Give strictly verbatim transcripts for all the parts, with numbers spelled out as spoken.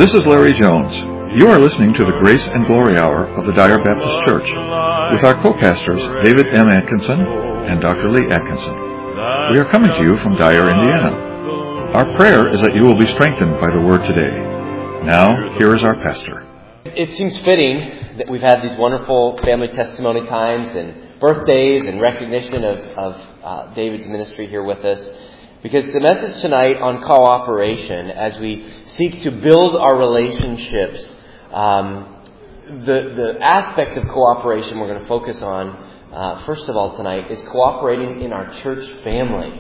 This is Larry Jones. You are listening to the Grace and Glory Hour of the Dyer Baptist Church with our co-pastors David M. Atkinson and Doctor Lee Atkinson. We are coming to you from Dyer, Indiana. Our prayer is that you will be strengthened by the Word today. Now, here is our pastor. It seems fitting that we've had these wonderful family testimony times and birthdays and recognition of, of uh, David's ministry here with us, because the message tonight on cooperation, as we seek to build our relationships, um, the, the aspect of cooperation we're going to focus on, uh, first of all tonight, is cooperating in our church family.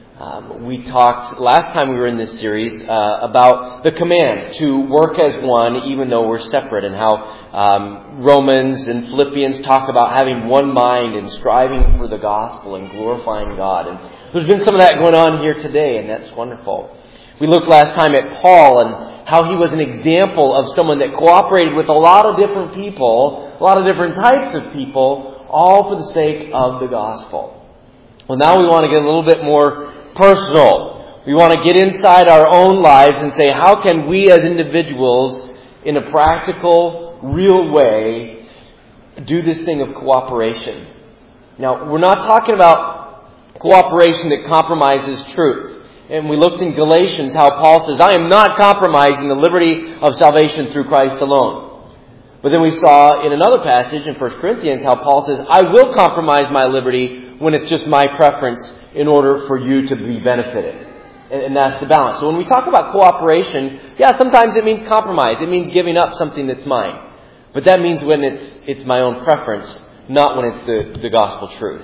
Um, we talked last time we were in this series uh, about the command to work as one even though we're separate, and how um, Romans and Philippians talk about having one mind and striving for the gospel and glorifying God. And there's been some of that going on here today, and that's wonderful. We looked last time at Paul and how he was an example of someone that cooperated with a lot of different people, a lot of different types of people, all for the sake of the gospel. Well, now we want to get a little bit more personal. We want to get inside our own lives and say, how can we as individuals, in a practical, real way, do this thing of cooperation? Now, we're not talking about cooperation that compromises truth. And we looked in Galatians how Paul says, I am not compromising the liberty of salvation through Christ alone. But then we saw in another passage in First Corinthians how Paul says, I will compromise my liberty when it's just my preference in order for you to be benefited. And, and that's the balance. So when we talk about cooperation, yeah, sometimes it means compromise. It means giving up something that's mine. But that means when it's it's my own preference, not when it's the, the gospel truth.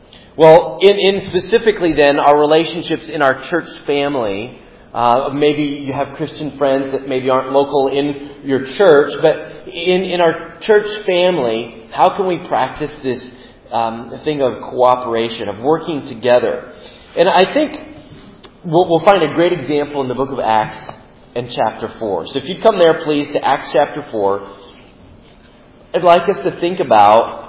Well, in, in specifically then, our relationships in our church family, uh, maybe you have Christian friends that maybe aren't local in your church, but in, in our church family, how can we practice this um, thing of cooperation, of working together? And I think we'll, we'll find a great example in the book of Acts in chapter four. So if you'd come there, please, to Acts chapter four, I'd like us to think about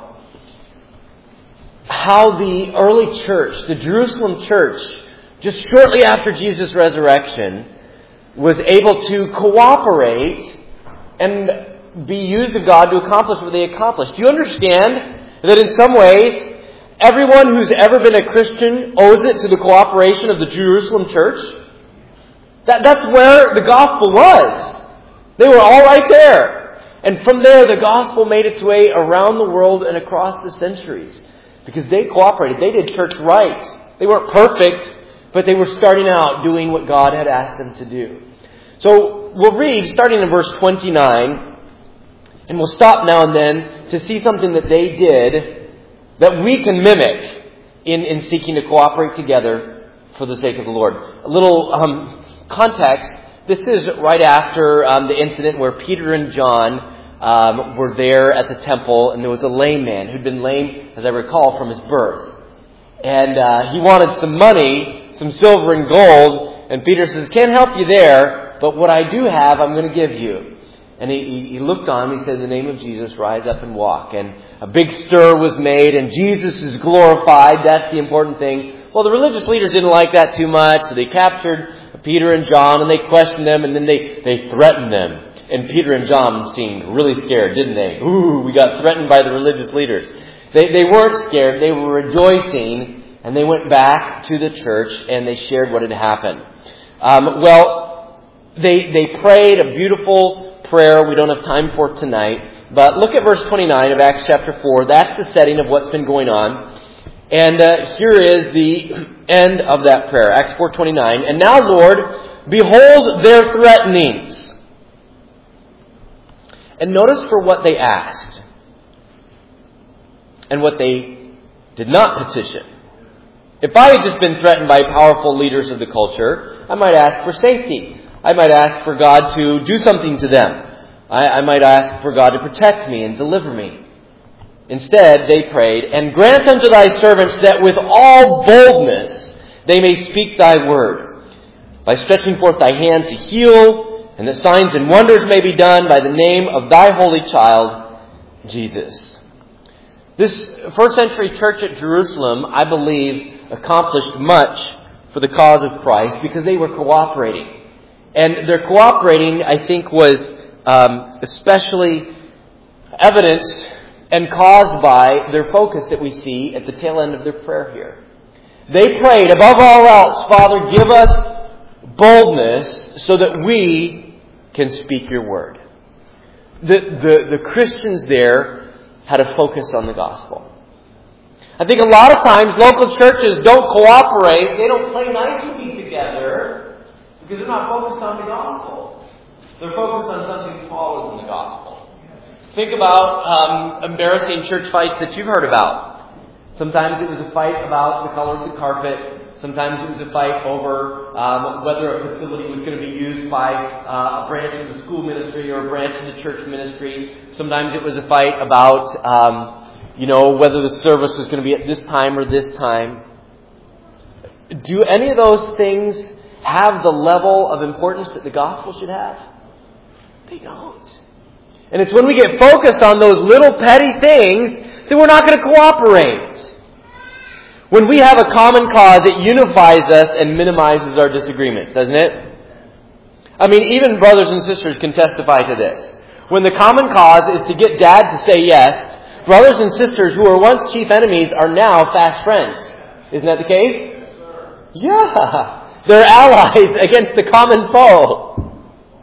how the early church, the Jerusalem church, just shortly after Jesus' resurrection, was able to cooperate and be used of God to accomplish what they accomplished. Do you understand that in some ways, everyone who's ever been a Christian owes it to the cooperation of the Jerusalem church? That, that's where the gospel was. They were all right there. And from there, the gospel made its way around the world and across the centuries. Because they cooperated. They did church right. They weren't perfect, but they were starting out doing what God had asked them to do. So we'll read starting in verse twenty-nine, and we'll stop now and then to see something that they did that we can mimic in, in seeking to cooperate together for the sake of the Lord. A little um, context. This is right after um, the incident where Peter and John Um, were there at the temple, and there was a lame man who'd been lame, as I recall, from his birth. And uh, he wanted some money, some silver and gold, and Peter says, can't help you there, but what I do have, I'm going to give you. And he, he, he looked on him, he said, in the name of Jesus, rise up and walk. And a big stir was made, and Jesus is glorified. That's the important thing. Well, the religious leaders didn't like that too much, so they captured Peter and John, and they questioned them, and then they, they threatened them. And Peter and John seemed really scared, didn't they? Ooh, we got threatened by the religious leaders. They they weren't scared. They were rejoicing. And they went back to the church and they shared what had happened. Um, well, they they prayed a beautiful prayer we don't have time for tonight. But look at verse twenty-nine of Acts chapter four. That's the setting of what's been going on. And uh, here is the end of that prayer. Acts four twenty-nine. And now, Lord, behold their threatenings. And notice for what they asked and what they did not petition. If I had just been threatened by powerful leaders of the culture, I might ask for safety. I might ask for God to do something to them. I, I might ask for God to protect me and deliver me. Instead, they prayed, and grant unto thy servants that with all boldness they may speak thy word, by stretching forth thy hand to heal, and that signs and wonders may be done by the name of thy holy child, Jesus. This first century church at Jerusalem, I believe, accomplished much for the cause of Christ because they were cooperating. And their cooperating, I think, was um, especially evidenced and caused by their focus that we see at the tail end of their prayer here. They prayed, above all else, Father, give us boldness so that we can speak your word. The, the, the Christians there had a focus on the gospel. I think a lot of times local churches don't cooperate, they don't play nice with each together because they're not focused on the gospel. They're focused on something smaller than the gospel. Think about um, embarrassing church fights that you've heard about. Sometimes it was a fight about the color of the carpet. Sometimes it was a fight over um, whether a facility was going to be used by uh, a branch of the school ministry or a branch of the church ministry. Sometimes it was a fight about, um, you know, whether the service was going to be at this time or this time. Do any of those things have the level of importance that the gospel should have? They don't. And it's when we get focused on those little petty things that we're not going to cooperate. When we have a common cause, it unifies us and minimizes our disagreements, doesn't it? I mean, even brothers and sisters can testify to this. When the common cause is to get Dad to say yes, brothers and sisters who were once chief enemies are now fast friends. Isn't that the case? Yes, sir. Yeah. They're allies against the common foe.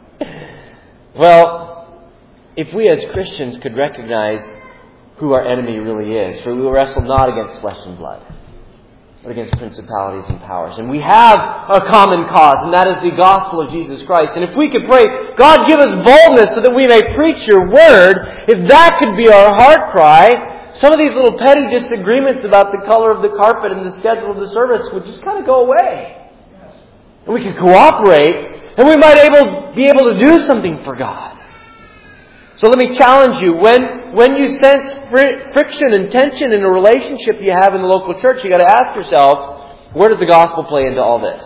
Well, if we as Christians could recognize who our enemy really is, for we wrestle not against flesh and blood, but against principalities and powers. And we have a common cause, and that is the gospel of Jesus Christ. And if we could pray, God, give us boldness so that we may preach your word, if that could be our heart cry, some of these little petty disagreements about the color of the carpet and the schedule of the service would just kind of go away. And we could cooperate, and we might able be able to do something for God. So let me challenge you. When, when you sense fr- friction and tension in a relationship you have in the local church, you got to ask yourself, where does the gospel play into all this?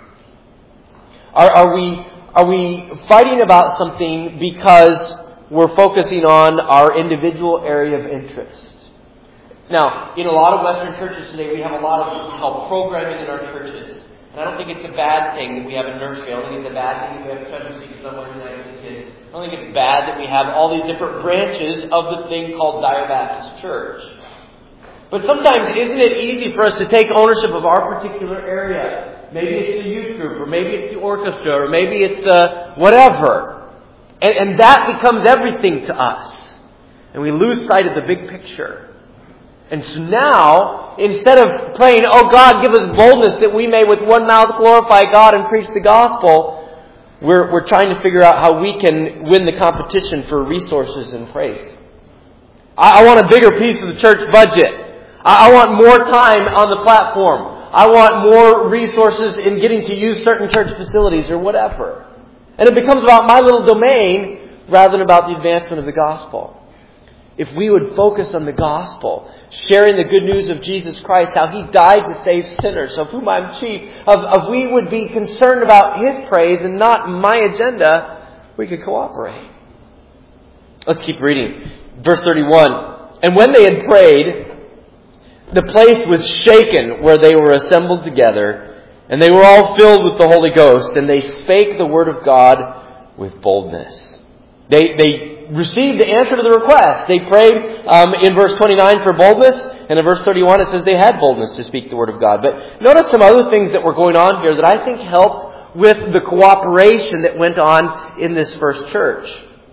Are, are we are we fighting about something because we're focusing on our individual area of interest? Now, in a lot of Western churches today, we have a lot of what we call programming in our churches. And I don't think it's a bad thing that we have a nursery. I don't think it's a bad thing that we have treasure seekers on Wednesday night with the kids. I don't think it's bad that we have all these different branches of the thing called Dyer Baptist Church. But sometimes isn't it easy for us to take ownership of our particular area? Maybe it's the youth group, or maybe it's the orchestra, or maybe it's the whatever. And, and that becomes everything to us. And we lose sight of the big picture. And so now, instead of praying, oh God, give us boldness that we may with one mouth glorify God and preach the gospel, we're, we're trying to figure out how we can win the competition for resources and praise. I, I want a bigger piece of the church budget. I, I want more time on the platform. I want more resources in getting to use certain church facilities or whatever. And it becomes about my little domain rather than about the advancement of the gospel. If we would focus on the gospel, sharing the good news of Jesus Christ, how He died to save sinners, of whom I'm chief, of, of we would be concerned about His praise and not my agenda, we could cooperate. Let's keep reading. Verse thirty-one. And when they had prayed, the place was shaken where they were assembled together, and they were all filled with the Holy Ghost, and they spake the word of God with boldness. They, they received the answer to the request. They prayed um, in verse twenty-nine for boldness, and in verse thirty-one it says they had boldness to speak the word of God. But notice some other things that were going on here that I think helped with the cooperation that went on in this first church.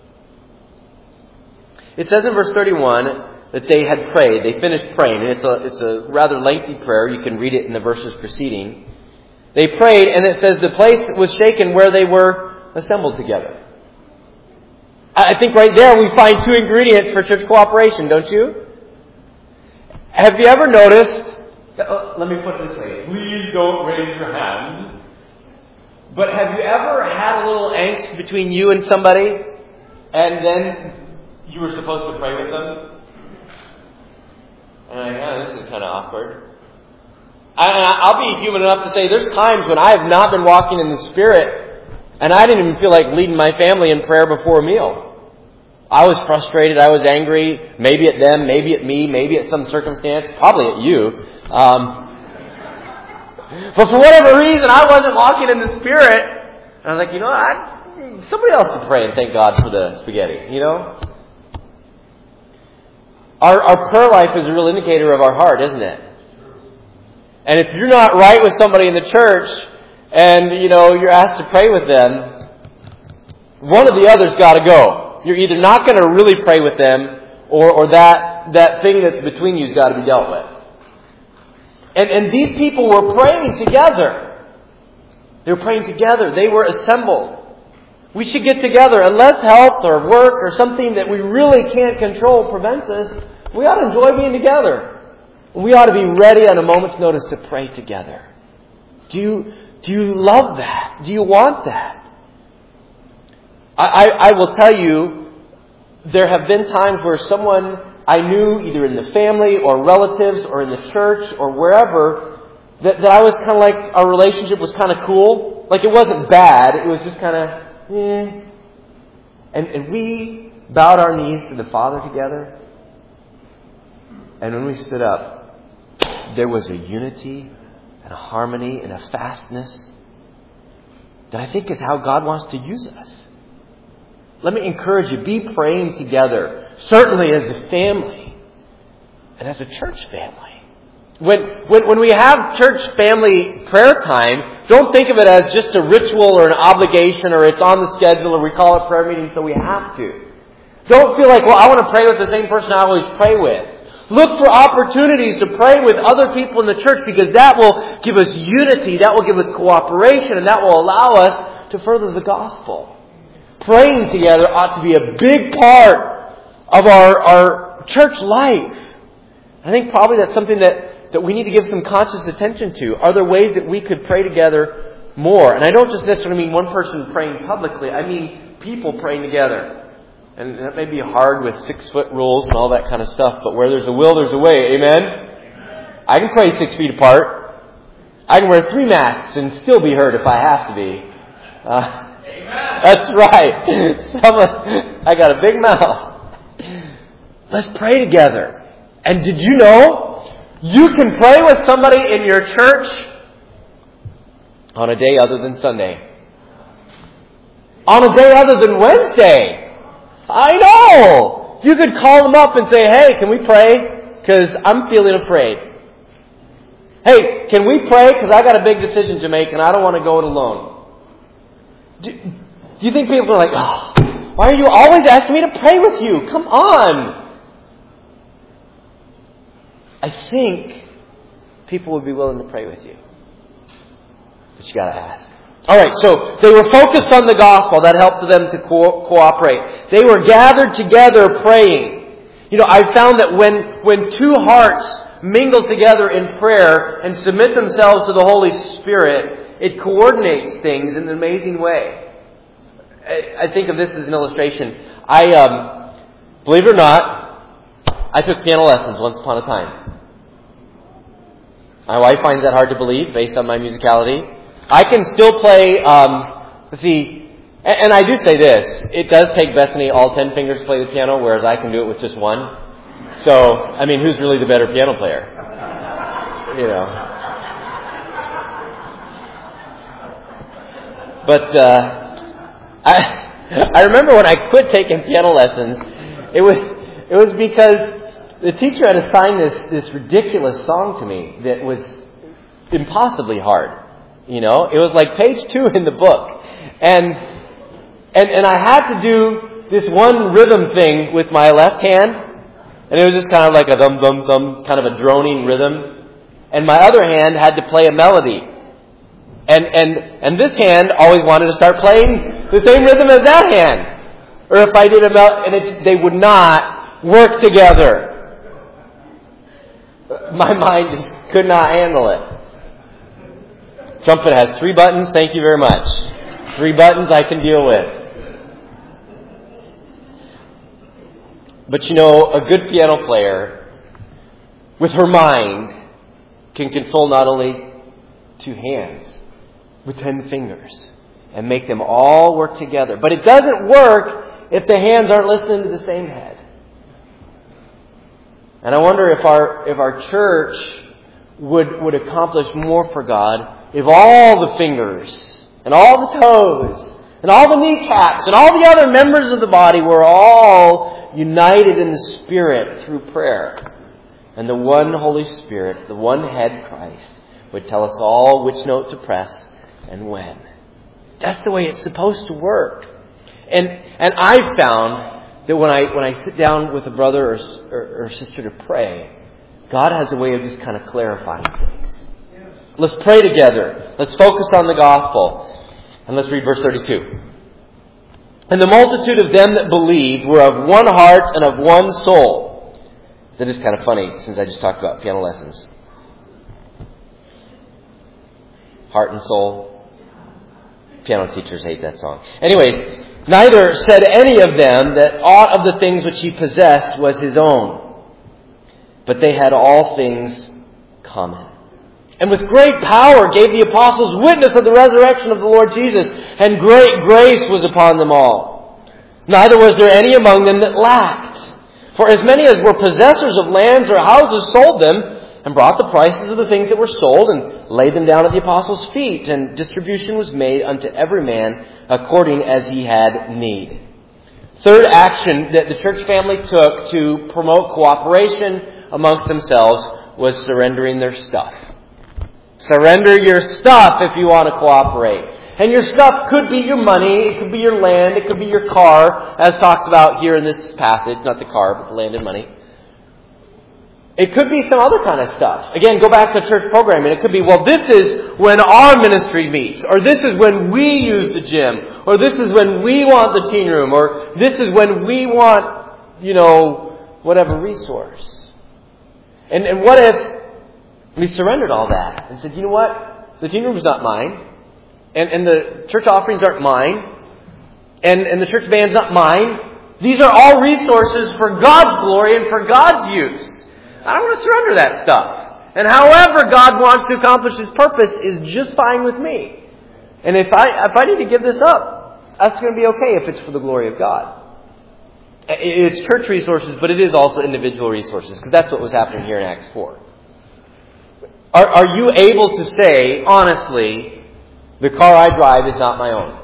It says in verse thirty-one that they had prayed. They finished praying, and it's a, it's a rather lengthy prayer. You can read it in the verses preceding. They prayed, and it says the place was shaken where they were assembled together. I think right there we find two ingredients for church cooperation, don't you? Have you ever noticed, uh, let me put it this way, please don't raise your hand, but have you ever had a little angst between you and somebody, and then you were supposed to pray with them? And I'm like, oh, this is kind of awkward. I, I'll be human enough to say there's times when I have not been walking in the Spirit, and I didn't even feel like leading my family in prayer before a meal. I was frustrated. I was angry. Maybe at them, maybe at me, maybe at some circumstance, probably at you. Um, but for whatever reason, I wasn't walking in the Spirit. And I was like, you know, I, somebody else would pray and thank God for the spaghetti, you know? Our, our prayer life is a real indicator of our heart, isn't it? And if you're not right with somebody in the church and, you know, you're asked to pray with them, one of the other's got to go. You're either not going to really pray with them or, or that, that thing that's between you's got to be dealt with. And, and these people were praying together. They were praying together. They were assembled. We should get together. Unless health or work or something that we really can't control prevents us, we ought to enjoy being together. We ought to be ready on a moment's notice to pray together. Do you, do you love that? Do you want that? I, I, I will tell you, there have been times where someone I knew, either in the family or relatives or in the church or wherever, That, that I was kind of like, our relationship was kind of cool. Like, it wasn't bad. It was just kind of, eh. And, and we bowed our knees to the Father together. And when we stood up, there was a unity and a harmony and a fastness that I think is how God wants to use us. Let me encourage you, be praying together. Certainly as a family and as a church family. When, when when we have church family prayer time, don't think of it as just a ritual or an obligation or it's on the schedule or we call it prayer meeting so we have to. Don't feel like, well, I want to pray with the same person I always pray with. Look for opportunities to pray with other people in the church because that will give us unity, that will give us cooperation, and that will allow us to further the gospel. Praying together ought to be a big part of our, our church life. I think probably that's something that that we need to give some conscious attention to. Are there ways that we could pray together more? And I don't just necessarily mean one person praying publicly. I mean people praying together. And that may be hard with six-foot rules and all that kind of stuff, but where there's a will, there's a way. Amen? Amen. I can pray six feet apart. I can wear three masks and still be heard if I have to be. Uh, that's right. Some, I got a big mouth. Let's pray together. And did you know you can pray with somebody in your church on a day other than Sunday? On a day other than Wednesday. I know! You could call them up and say, hey, can we pray? Because I'm feeling afraid. Hey, can we pray? Because I got a big decision to make and I don't want to go it alone. Do, do you think people are like, oh, why are you always asking me to pray with you? Come on! I think people would be willing to pray with you. But you got to ask. All right, so they were focused on the gospel. That helped them to co- cooperate. They were gathered together praying. You know, I found that when, when two hearts mingle together in prayer and submit themselves to the Holy Spirit, it coordinates things in an amazing way. I, I think of this as an illustration. I, um, believe it or not, I took piano lessons once upon a time. My wife finds that hard to believe based on my musicality. I can still play, um, let's see, and, and I do say this, it does take Bethany all ten fingers to play the piano, whereas I can do it with just one. So, I mean, who's really the better piano player? You know. But, uh, I, I remember when I quit taking piano lessons, it was, it was because the teacher had assigned this, this ridiculous song to me that was impossibly hard. You know, it was like page two in the book. And, and, and I had to do this one rhythm thing with my left hand. And it was just kind of like a thum, thum, thum, kind of a droning rhythm. And my other hand had to play a melody. And, and, and this hand always wanted to start playing the same rhythm as that hand. Or if I did a melody, and it, they would not work together. My mind just could not handle it. Trumpet has three buttons, thank you very much. Three buttons I can deal with. But you know, a good piano player, with her mind, can control not only two hands, but ten fingers, and make them all work together. But it doesn't work if the hands aren't listening to the same head. And I wonder if our if our church would, would accomplish more for God if all the fingers and all the toes, and all the kneecaps, and all the other members of the body were all united in the Spirit through prayer. And the one Holy Spirit, the one head Christ, would tell us all which note to press and when. That's the way it's supposed to work. And and I've found that when I when I sit down with a brother or, or, or sister to pray, God has a way of just kind of clarifying things. Let's pray together. Let's focus on the gospel. And let's read verse thirty-two. And the multitude of them that believed were of one heart and of one soul. That is kind of funny since I just talked about piano lessons. Heart and soul. Piano teachers hate that song. Anyways, neither said any of them that aught of the things which he possessed was his own, but they had all things common. And with great power gave the apostles witness of the resurrection of the Lord Jesus, and great grace was upon them all. Neither was there any among them that lacked. For as many as were possessors of lands or houses sold them, and brought the prices of the things that were sold, and laid them down at the apostles' feet, and distribution was made unto every man according as he had need. Third action that the church family took to promote cooperation amongst themselves was surrendering their stuff. Surrender your stuff if you want to cooperate. And your stuff could be your money, it could be your land, it could be your car, as talked about here in this passage. Not the car, but the land and money. It could be some other kind of stuff. Again, go back to church programming. It could be, well, this is when our ministry meets, or this is when we use the gym, or this is when we want the teen room, or this is when we want, you know, whatever resource. And, and what if we surrendered all that and said, you know what? The teen room is not mine. And, and the church offerings aren't mine. And, and the church band's not mine. These are all resources for God's glory and for God's use. I don't want to surrender that stuff. And however God wants to accomplish His purpose is just fine with me. And if I if I need to give this up, that's going to be okay if it's for the glory of God. It's church resources, but it is also individual resources, because that's what was happening here in Acts four. Are, are you able to say, honestly, the car I drive is not my own?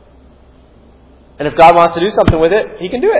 And if God wants to do something with it, He can do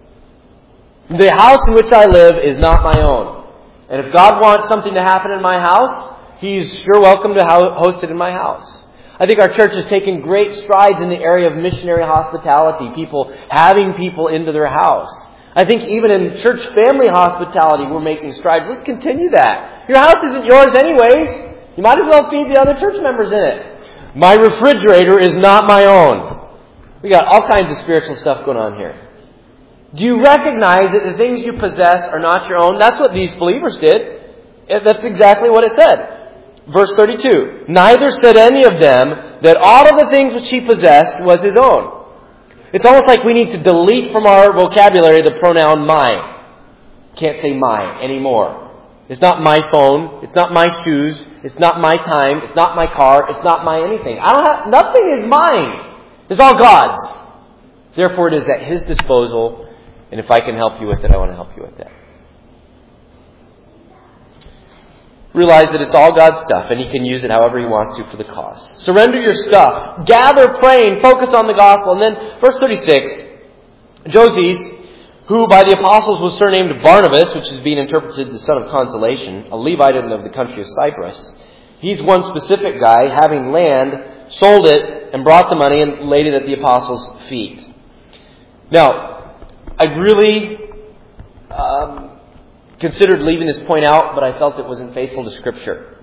it. The house in which I live is not my own. And if God wants something to happen in my house, He's sure welcome to host it in my house. I think our church has taken great strides in the area of missionary hospitality, people having people into their house. I think even in church family hospitality, we're making strides. Let's continue that. Your house isn't yours anyways. You might as well feed the other church members in it. My refrigerator is not my own. We got all kinds of spiritual stuff going on here. Do you recognize that the things you possess are not your own? That's what these believers did. That's exactly what it said. Verse thirty-two. Neither said any of them that all of the things which he possessed was his own. It's almost like we need to delete from our vocabulary the pronoun my. Can't say my anymore. It's not my phone. It's not my shoes. It's not my time. It's not my car. It's not my anything. I don't have, nothing is mine. It's all God's. Therefore, it is at His disposal. And if I can help you with it, I want to help you with that. Realize that it's all God's stuff, and He can use it however He wants to for the cause. Surrender your stuff. Gather, praying, focus on the gospel. And then, verse thirty-six, Joses, who by the apostles was surnamed Barnabas, which is being interpreted the son of consolation, a Levite of the country of Cyprus. He's one specific guy, having land, sold it, and brought the money and laid it at the apostles' feet. Now, I really um, considered leaving this point out, but I felt it wasn't faithful to Scripture.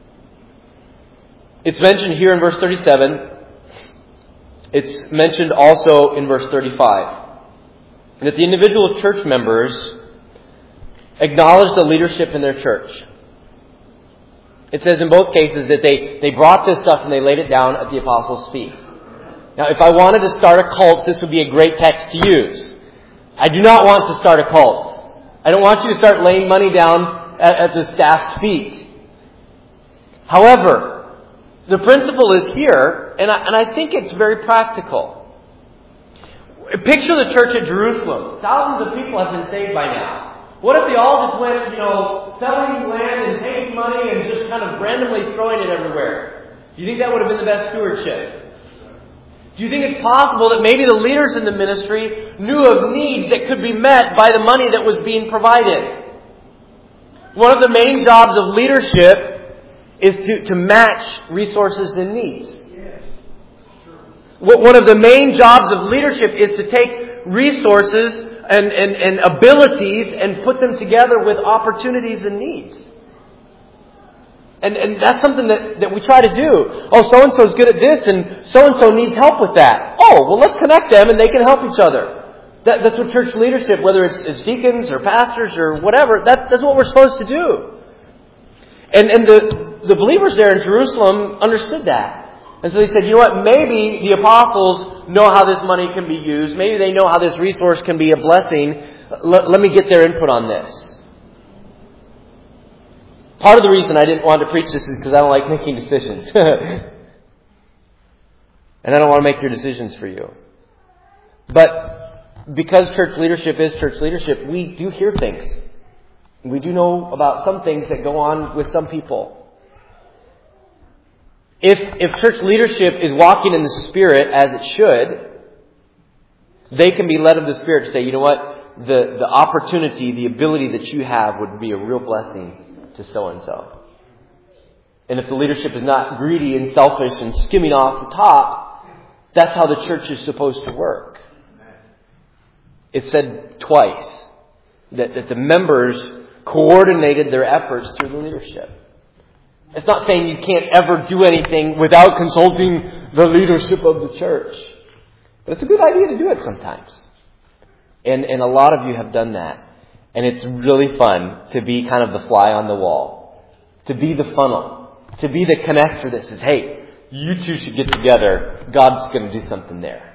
It's mentioned here in verse thirty-seven. It's mentioned also in verse thirty-five. That the individual church members acknowledge the leadership in their church. It says in both cases that they, they brought this stuff and they laid it down at the apostles' feet. Now, if I wanted to start a cult, this would be a great text to use. I do not want to start a cult. I don't want you to start laying money down at, at the staff's feet. However, the principle is here, and I, and I think it's very practical. Picture the church at Jerusalem. Thousands of people have been saved by now. What if they all just went, you know, selling land and taking money and just kind of randomly throwing it everywhere? Do you think that would have been the best stewardship? Do you think it's possible that maybe the leaders in the ministry knew of needs that could be met by the money that was being provided? One of the main jobs of leadership is to, to match resources and needs. One of the main jobs of leadership is to take resources and, and, and abilities and put them together with opportunities and needs. And, and that's something that, that we try to do. Oh, so-and-so is good at this and so-and-so needs help with that. Oh, well, let's connect them and they can help each other. That, that's what church leadership, whether it's, it's deacons or pastors or whatever, that, that's what we're supposed to do. And, and the, the believers there in Jerusalem understood that. And so they said, you know what, maybe the apostles know how this money can be used. Maybe they know how this resource can be a blessing. Let, let me get their input on this. Part of the reason I didn't want to preach this is because I don't like making decisions. And I don't want to make your decisions for you. But because church leadership is church leadership, we do hear things. We do know about some things that go on with some people. If if church leadership is walking in the Spirit as it should, they can be led of the Spirit to say, you know what, the, the opportunity, the ability that you have would be a real blessing to so-and-so. And if the leadership is not greedy and selfish and skimming off the top, that's how the church is supposed to work. It's said twice that, that the members coordinated their efforts through the leadership. It's not saying you can't ever do anything without consulting the leadership of the church. But it's a good idea to do it sometimes. And, and a lot of you have done that. And it's really fun to be kind of the fly on the wall. To be the funnel. To be the connector that says, hey, you two should get together. God's going to do something there.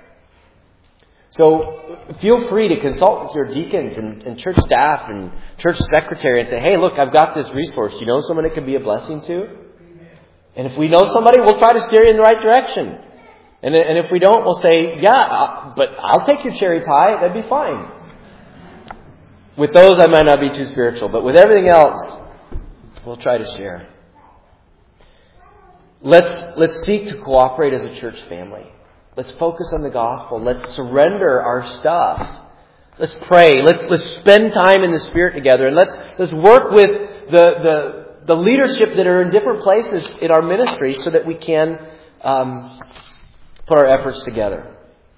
So feel free to consult with your deacons and, and church staff and church secretary and say, hey, look, I've got this resource. You know someone it can be a blessing to? And if we know somebody, we'll try to steer you in the right direction. And, and if we don't, we'll say, yeah, but I'll take your cherry pie. That'd be fine. With those, I might not be too spiritual. But with everything else, we'll try to share. Let's, let's seek to cooperate as a church family. Let's focus on the gospel. Let's surrender our stuff. Let's pray. Let's let's spend time in the Spirit together, and let's let's work with the the, the leadership that are in different places in our ministry, so that we can um, put our efforts together.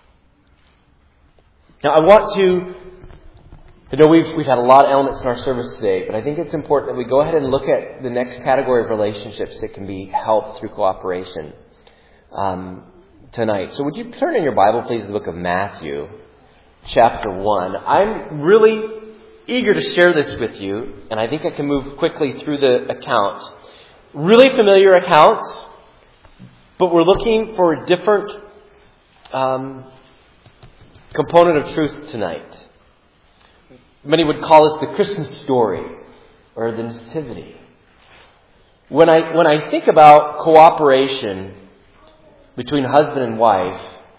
Now, I want to. I know we've we've had a lot of elements in our service today, but I think it's important that we go ahead and look at the next category of relationships that can be helped through cooperation. Um, Tonight. So would you turn in your Bible, please, to the book of Matthew, chapter one. I'm really eager to share this with you, and I think I can move quickly through the account. Really familiar accounts, but we're looking for a different um, component of truth tonight. Many would call this the Christmas story, or the Nativity. When I when I think about cooperation between husband and wife,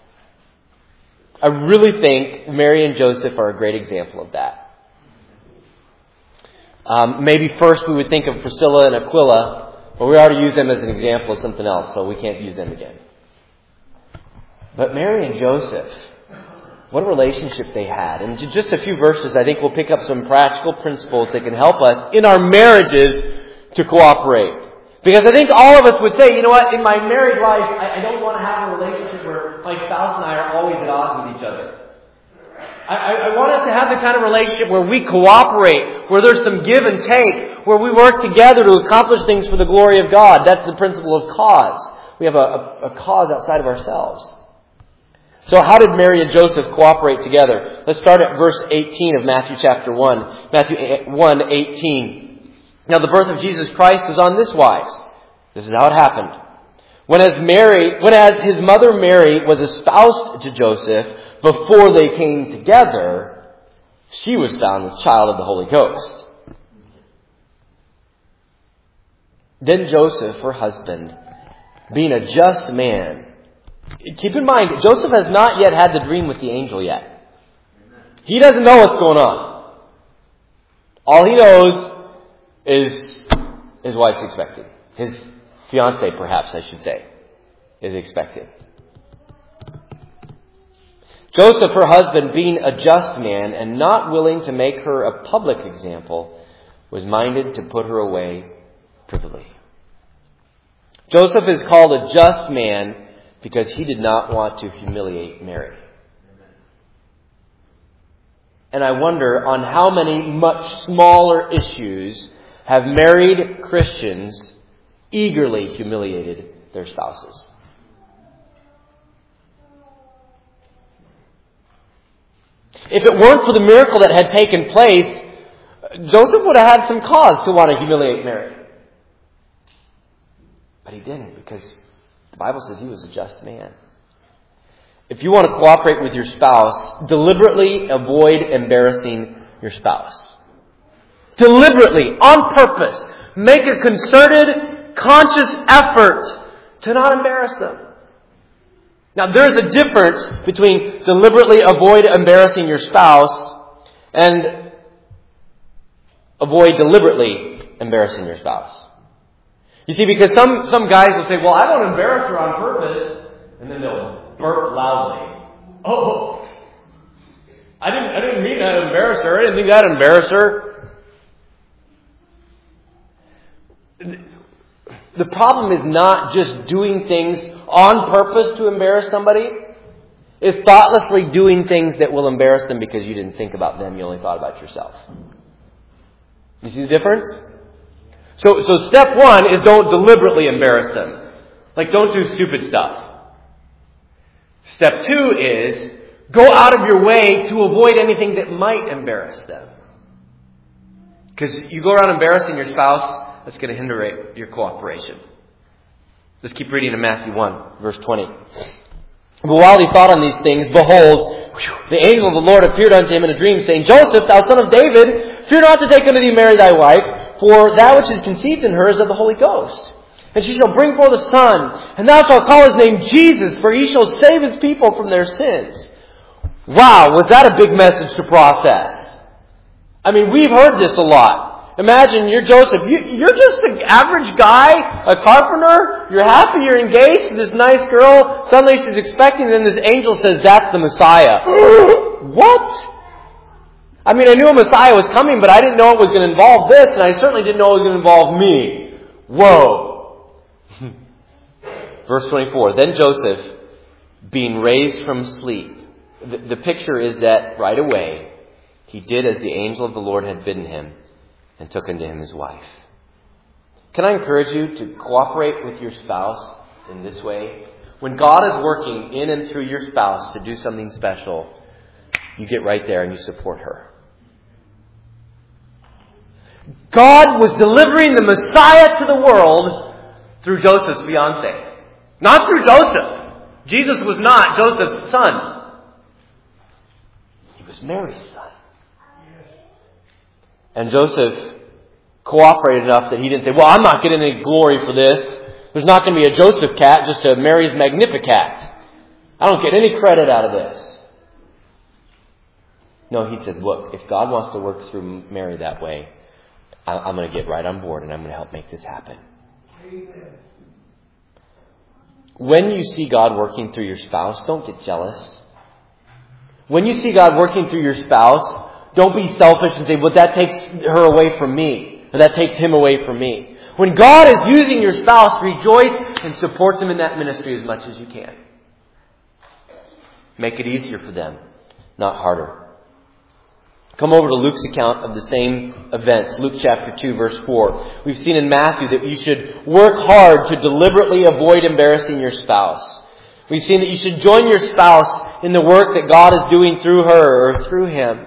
I really think Mary and Joseph are a great example of that. Um, maybe first we would think of Priscilla and Aquila, but we already used them as an example of something else, so we can't use them again. But Mary and Joseph, what a relationship they had. And in just a few verses, I think we'll pick up some practical principles that can help us in our marriages to cooperate. Because I think all of us would say, you know what, in my married life, I, I don't want to have a relationship where my spouse and I are always at odds with each other. I, I, I want us to have the kind of relationship where we cooperate, where there's some give and take, where we work together to accomplish things for the glory of God. That's the principle of cause. We have a, a, a cause outside of ourselves. So how did Mary and Joseph cooperate together? Let's start at verse eighteen of Matthew chapter one. Matthew one eighteen. Now the birth of Jesus Christ was on this wise. This is how it happened. When as Mary, when as his mother Mary was espoused to Joseph, before they came together, she was found with child of the Holy Ghost. Then Joseph, her husband, being a just man. Keep in mind, Joseph has not yet had the dream with the angel yet. He doesn't know what's going on. All he knows is his wife's expected. His fiancée, perhaps I should say, is expected. Joseph, her husband, being a just man and not willing to make her a public example, was minded to put her away privily. Joseph is called a just man because he did not want to humiliate Mary. And I wonder on how many much smaller issues have married Christians eagerly humiliated their spouses. If it weren't for the miracle that had taken place, Joseph would have had some cause to want to humiliate Mary. But he didn't, because the Bible says he was a just man. If you want to cooperate with your spouse, deliberately avoid embarrassing your spouse. Deliberately, on purpose, make a concerted, conscious effort to not embarrass them. Now, there's a difference between deliberately avoid embarrassing your spouse and avoid deliberately embarrassing your spouse. You see, because some, some guys will say, well, I don't embarrass her on purpose, and then they'll burp loudly. Oh, I didn't, I didn't mean to embarrass her. I didn't think that'd embarrass her. The problem is not just doing things on purpose to embarrass somebody. It's thoughtlessly doing things that will embarrass them because you didn't think about them. You only thought about yourself. You see the difference? So, so step one is don't deliberately embarrass them. Like, don't do stupid stuff. Step two is go out of your way to avoid anything that might embarrass them. Because you go around embarrassing your spouse, that's going to hinder your cooperation. Let's keep reading in Matthew one, verse twenty. But while he thought on these things, behold, the angel of the Lord appeared unto him in a dream, saying, Joseph, thou son of David, fear not to take unto thee Mary thy wife, for that which is conceived in her is of the Holy Ghost. And she shall bring forth a son, and thou shalt call his name Jesus, for he shall save his people from their sins. Wow, was that a big message to process? I mean, we've heard this a lot. Imagine you're Joseph. You, you're just an average guy, a carpenter. You're happy, you're engaged to this nice girl. Suddenly she's expecting, and then this angel says, that's the Messiah. What? I mean, I knew a Messiah was coming, but I didn't know it was going to involve this, and I certainly didn't know it was going to involve me. Whoa. Verse twenty-four, then Joseph, being raised from sleep. The, the picture is that right away, he did as the angel of the Lord had bidden him, and took unto him his wife. Can I encourage you to cooperate with your spouse in this way? When God is working in and through your spouse to do something special, you get right there and you support her. God was delivering the Messiah to the world through Joseph's fiancée. Not through Joseph. Jesus was not Joseph's son. He was Mary's son. And Joseph cooperated enough that he didn't say, well, I'm not getting any glory for this. There's not going to be a Joseph cat, just a Mary's Magnificat. I don't get any credit out of this. No, he said, look, if God wants to work through Mary that way, I'm going to get right on board and I'm going to help make this happen. Amen. When you see God working through your spouse, don't get jealous. When you see God working through your spouse, don't be selfish and say, well, that takes her away from me, or that takes him away from me. When God is using your spouse, rejoice and support them in that ministry as much as you can. Make it easier for them, not harder. Come over to Luke's account of the same events. Luke chapter two, verse four. We've seen in Matthew that you should work hard to deliberately avoid embarrassing your spouse. We've seen that you should join your spouse in the work that God is doing through her or through him.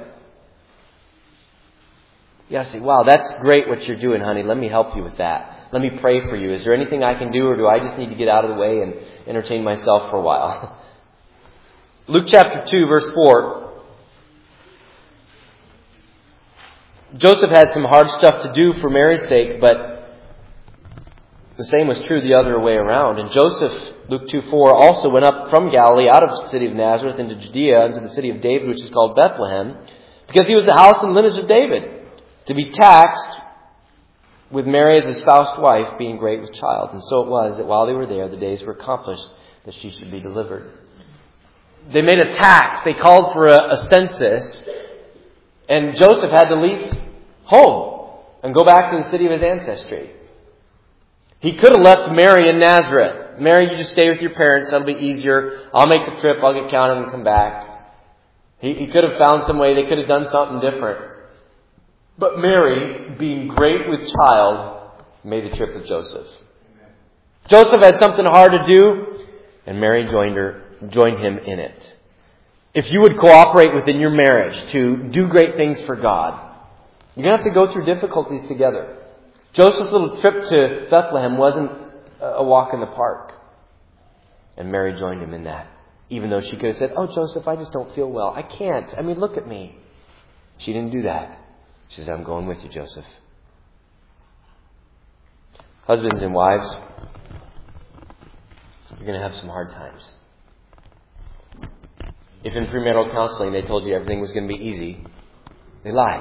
You say, wow, that's great what you're doing, honey. Let me help you with that. Let me pray for you. Is there anything I can do, or do I just need to get out of the way and entertain myself for a while? Luke chapter two, verse four. Joseph had some hard stuff to do for Mary's sake, but the same was true the other way around. And Joseph, Luke two four, also went up from Galilee out of the city of Nazareth into Judea, into the city of David, which is called Bethlehem, because he was the house and lineage of David, to be taxed with Mary as his espoused wife, being great with child. And so it was that while they were there, the days were accomplished that she should be delivered. they made a tax. They called for a, a census. And Joseph had to leave home and go back to the city of his ancestry. He could have left Mary in Nazareth. Mary, you just stay with your parents. That'll be easier. I'll make the trip. I'll get counted and come back. He, he could have found some way. They could have done something different. But Mary, being great with child, made the trip with Joseph. Joseph had something hard to do, and Mary joined her, joined him in it. If you would cooperate within your marriage to do great things for God, you're going to have to go through difficulties together. Joseph's little trip to Bethlehem wasn't a walk in the park. And Mary joined him in that. Even though she could have said, "Oh, Joseph, I just don't feel well. I can't. I mean, look at me." She didn't do that. She said, "I'm going with you, Joseph." Husbands and wives, you're going to have some hard times. If in premarital counseling they told you everything was going to be easy, they lied.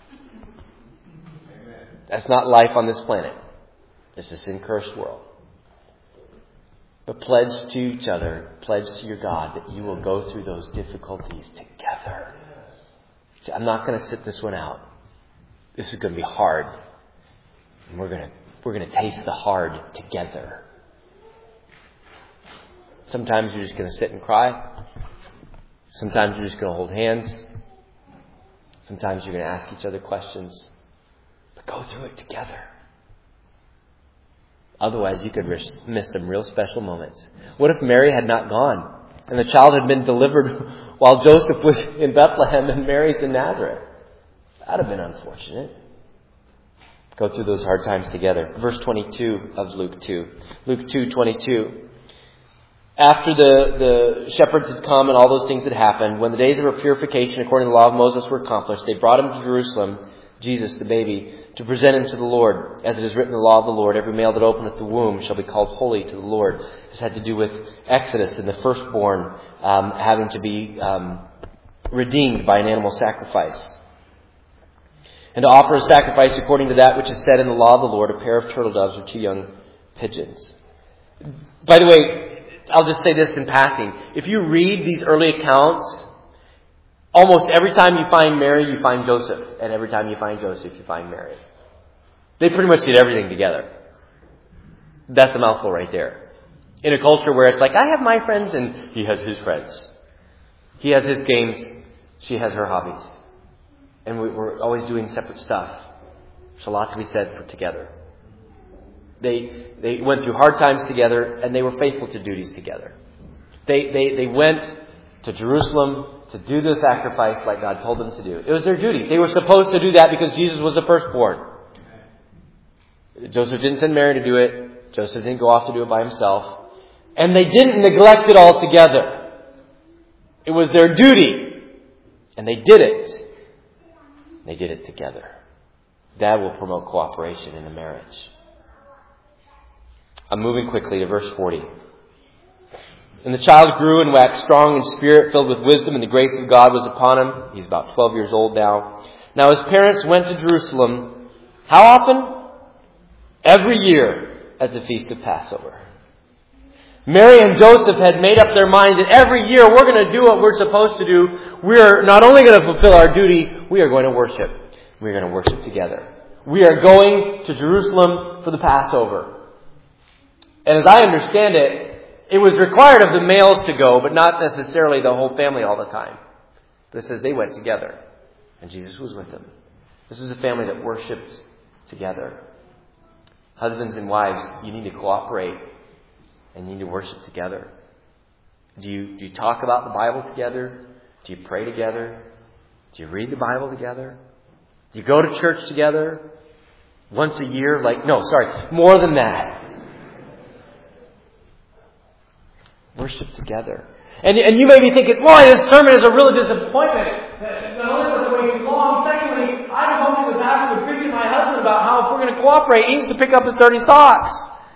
That's not life on this planet. It's a sin-cursed world. But pledge to each other, pledge to your God that you will go through those difficulties together. See, I'm not going to sit this one out. This is going to be hard. And we're going to we're going to taste the hard together. Sometimes you're just going to sit and cry. Sometimes you're just going to hold hands. Sometimes you're going to ask each other questions. But go through it together. Otherwise, you could miss some real special moments. What if Mary had not gone and the child had been delivered while Joseph was in Bethlehem and Mary's in Nazareth? That would have been unfortunate. Go through those hard times together. Verse twenty-two of Luke two. Luke two twenty-two. After the, the shepherds had come and all those things had happened, when the days of her purification according to the law of Moses were accomplished, they brought him to Jerusalem, Jesus the baby, to present him to the Lord. As it is written in the law of the Lord, every male that openeth the womb shall be called holy to the Lord. This had to do with Exodus and the firstborn um, having to be um, redeemed by an animal sacrifice. And to offer a sacrifice according to that which is said in the law of the Lord, a pair of turtle doves or two young pigeons. By the way, I'll just say this in passing. If you read these early accounts, almost every time you find Mary, you find Joseph. And every time you find Joseph, you find Mary. They pretty much did everything together. That's a mouthful right there. In a culture where it's like, I have my friends and he has his friends. He has his games. She has her hobbies. And we're always doing separate stuff. There's a lot to be said for together. They they went through hard times together and they were faithful to duties together. They they they went to Jerusalem to do the sacrifice like God told them to do. It was their duty. They were supposed to do that because Jesus was the firstborn. Joseph didn't send Mary to do it. Joseph didn't go off to do it by himself. And they didn't neglect it altogether. It was their duty. And they did it. They did it together. That will promote cooperation in a marriage. I'm moving quickly to verse forty. And the child grew and waxed strong in spirit, filled with wisdom, and the grace of God was upon him. He's about twelve years old now. Now his parents went to Jerusalem. How often? Every year at the feast of Passover. Mary and Joseph had made up their minds that every year we're going to do what we're supposed to do. We're not only going to fulfill our duty, we are going to worship. We're going to worship together. We are going to Jerusalem for the Passover. And as I understand it, it was required of the males to go, but not necessarily the whole family all the time. But it says they went together, and Jesus was with them. This is a family that worshipped together. Husbands and wives, you need to cooperate, and you need to worship together. Do you, do you talk about the Bible together? Do you pray together? Do you read the Bible together? Do you go to church together? Once a year? Like, no, sorry, more than that. Worship together. And, and you may be thinking, boy, this sermon is a real disappointment. Not only was it way too long, secondly, I'm hoping the pastor would preach to my husband about how if we're going to cooperate, he needs to pick up his dirty socks.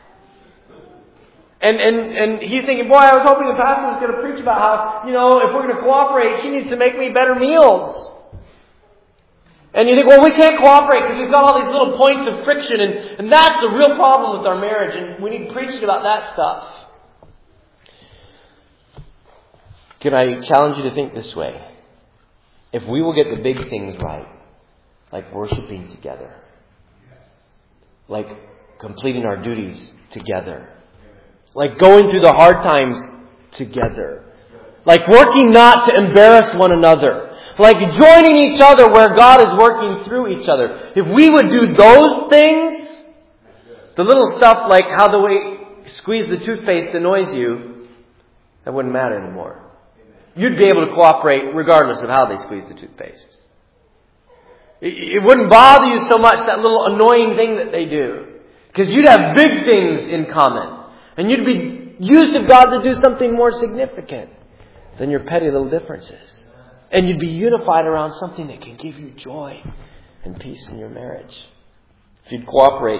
And, and, and he's thinking, boy, I was hoping the pastor was going to preach about how, you know, if we're going to cooperate, she needs to make me better meals. And you think, well, we can't cooperate because we've got all these little points of friction, and, and that's the real problem with our marriage, and we need preaching about that stuff. Can I challenge you to think this way? If we will get the big things right, like worshiping together, like completing our duties together, like going through the hard times together, like working not to embarrass one another, like joining each other where God is working through each other. If we would do those things, the little stuff like how the way squeeze the toothpaste annoys you, that wouldn't matter anymore. You'd be able to cooperate regardless of how they squeeze the toothpaste. It wouldn't bother you so much, that little annoying thing that they do. Because you'd have big things in common. And you'd be used of God to do something more significant than your petty little differences. And you'd be unified around something that can give you joy and peace in your marriage. If you'd cooperate,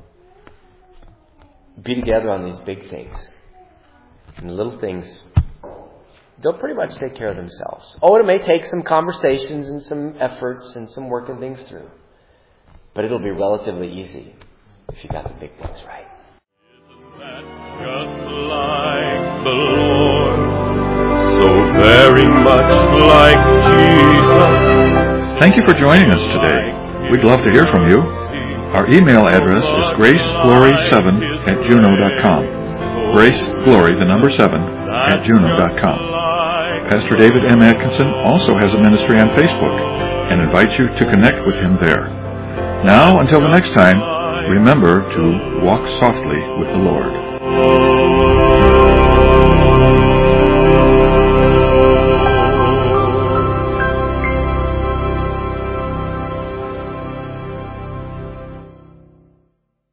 be together on these big things. And the little things, they'll pretty much take care of themselves. Oh, it may take some conversations and some efforts and some working things through. But it'll be relatively easy if you got the big things right. Isn't that just like the Lord? So very much like Jesus. Thank you for joining us today. We'd love to hear from you. Our email address is grace glory seven at juno dot com. Grace Glory, the number seven, at juno dot com. Pastor David M. Atkinson also has a ministry on Facebook and invites you to connect with him there. Now, until the next time, remember to walk softly with the Lord.